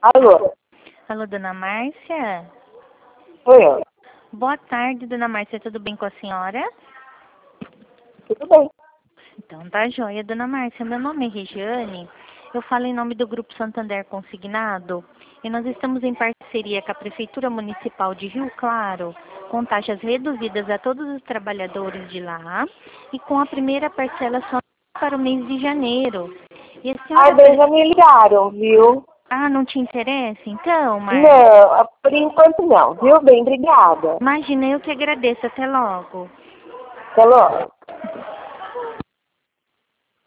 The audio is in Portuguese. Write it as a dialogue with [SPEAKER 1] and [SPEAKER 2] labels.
[SPEAKER 1] Alô?
[SPEAKER 2] Alô, dona Márcia?
[SPEAKER 1] Oi, eu.
[SPEAKER 2] Boa tarde, dona Márcia. Tudo bem com a senhora?
[SPEAKER 1] Tudo bem.
[SPEAKER 2] Então tá joia, dona Márcia. Meu nome é Regiane. Eu falo em nome do Grupo Santander Consignado. E nós estamos em parceria com a Prefeitura Municipal de Rio Claro, com taxas reduzidas a todos os trabalhadores de lá e com a primeira parcela só para o mês de janeiro. E a senhora...
[SPEAKER 1] Ai, bem, já me ligaram, viu?
[SPEAKER 2] Ah, não te interessa então, Márcia?
[SPEAKER 1] Não, por enquanto não, viu? Bem, obrigada.
[SPEAKER 2] Imagina, eu que agradeço. Até logo.
[SPEAKER 1] Até logo.